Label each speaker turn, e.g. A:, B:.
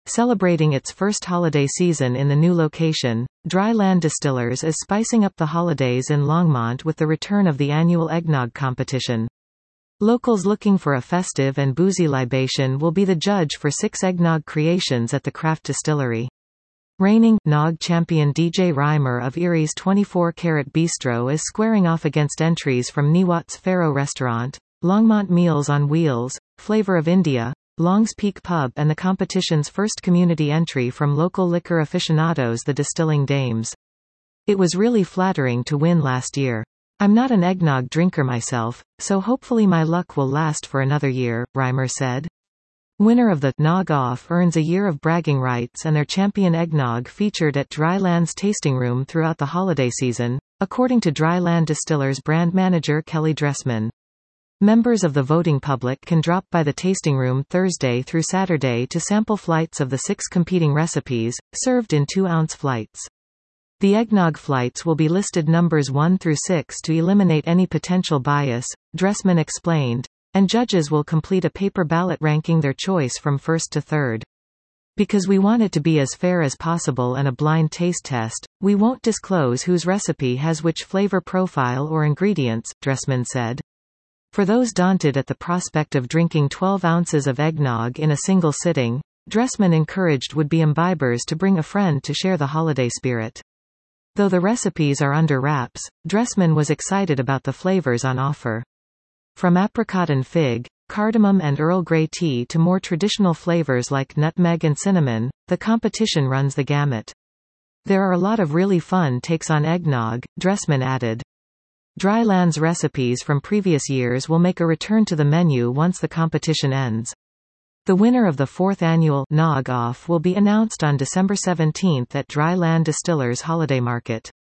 A: Celebrating its first holiday season in the new location, Dry Land Distillers is spicing up the holidays in Longmont with the return of the annual eggnog competition. Locals looking for a festive and boozy libation will be the judge for 6 eggnog creations at the craft distillery. Reigning Nog champion DJ Reimer of Erie's 24 Carat Bistro is squaring off against entries from Niwat's Faro Restaurant, Longmont Meals on Wheels, Flavor of India, Long's Peak Pub and the competition's first community entry from local liquor aficionados the Distilling Dames. It was really flattering to win last year. I'm not an eggnog drinker myself, so hopefully my luck will last for another year, Reimer said. Winner of the Nog Off earns a year of bragging rights and their champion eggnog featured at Dry Land's tasting room throughout the holiday season, according to Dry Land Distillers brand manager Kelly Dressman. Members of the voting public can drop by the tasting room Thursday through Saturday to sample flights of the 6 competing recipes, served in 2-ounce flights. The eggnog flights will be listed numbers 1 through 6 to eliminate any potential bias, Dressman explained, and judges will complete a paper ballot ranking their choice from first to third. Because we want it to be as fair as possible and a blind taste test, we won't disclose whose recipe has which flavor profile or ingredients, Dressman said. For those daunted at the prospect of drinking 12 ounces of eggnog in a single sitting, Dressman encouraged would-be imbibers to bring a friend to share the holiday spirit. Though the recipes are under wraps, Dressman was excited about the flavors on offer. From apricot and fig, cardamom and Earl Grey tea to more traditional flavors like nutmeg and cinnamon, the competition runs the gamut. There are a lot of really fun takes on eggnog, Dressman added. Dry Land's recipes from previous years will make a return to the menu once the competition ends. The winner of the 4th annual Nog Off will be announced on December 17 at Dry Land Distillers Holiday Market.